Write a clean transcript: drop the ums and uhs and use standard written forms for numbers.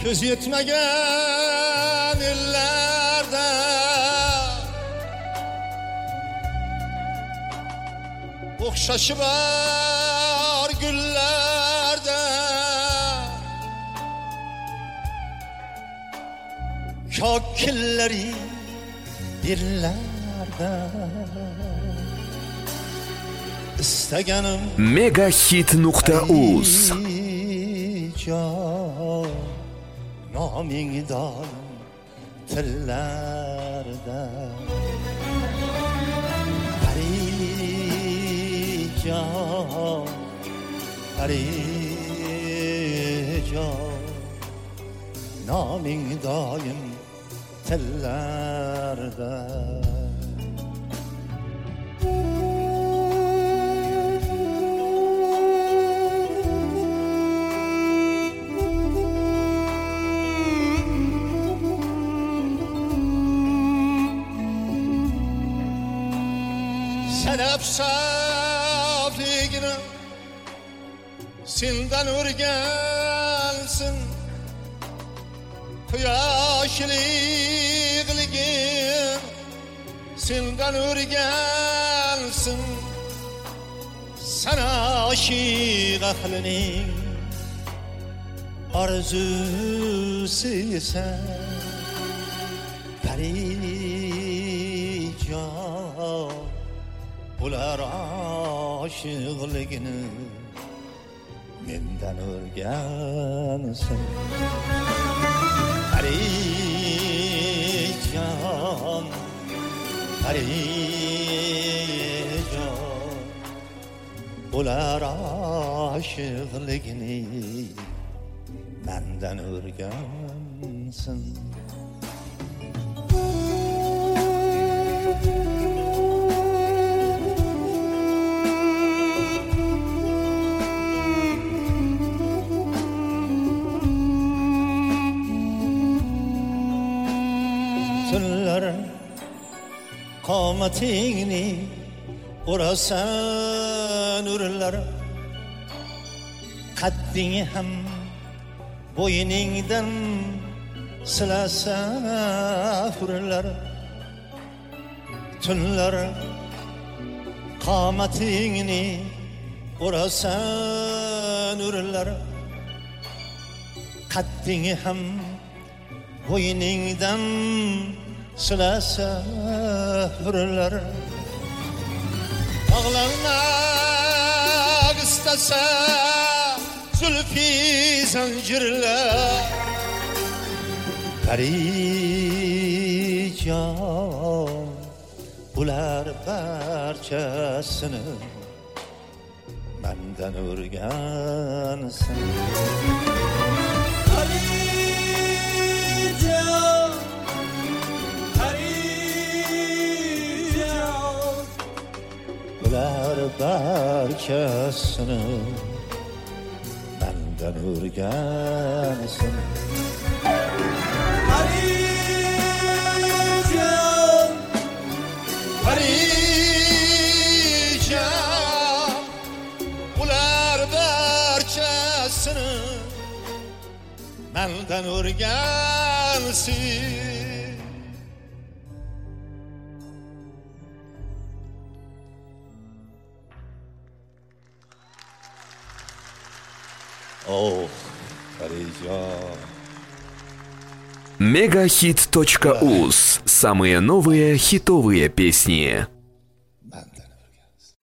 Göz yetmegen illerde okşaşı var güllerde Kakilleri dillerde İstegenim Megahit.uz Namingdan tillerde Parican Parican Namingdan tillerde Sedef safligini Sindan urgelsin Kuyaşlıgligin Sindan urgelsin Sana aşık aklinin Arzusu isen Perican Ular aşıqligini menden o'rgansin Parijon Parijon Ular aşıqligini menden o'rgansin Tunlar qomatingni urasan urlar qadding ham bo'yningdan silasa hurlar Tunlar qomatingni urasan urlar qadding ham bo'yningdan silasa hurlar Bağlanmak istese zülfi zincirler Perican Ular barchasini menden o'rgansin Ular barchasini menden o'rgansin Parijon Parijon Ular barchasini menden o'rgansin Ох, Парижан. Megahit.uz. Самые новые хитовые песни.